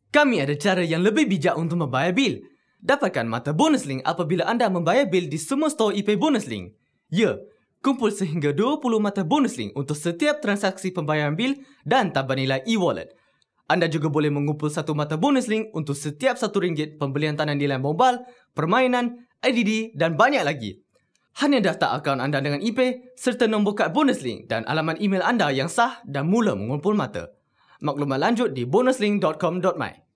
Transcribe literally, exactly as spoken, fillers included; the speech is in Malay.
Kami ada cara yang lebih bijak untuk membayar bil. Dapatkan mata bonus link apabila anda membayar bil di semua store ePay Bonus Link. Ya, kumpul sehingga dua puluh mata bonus link untuk setiap transaksi pembayaran bil dan tambah nilai e-wallet. Anda juga boleh mengumpul satu mata bonus link untuk setiap satu ringgit pembelian tanah nilai mobile, permainan, I D D dan banyak lagi. Hanya daftar akaun anda dengan ePay serta nombor kad bonus link dan alamat email anda yang sah dan mula mengumpul mata. Maklumat lanjut di bonuslink dot com dot my.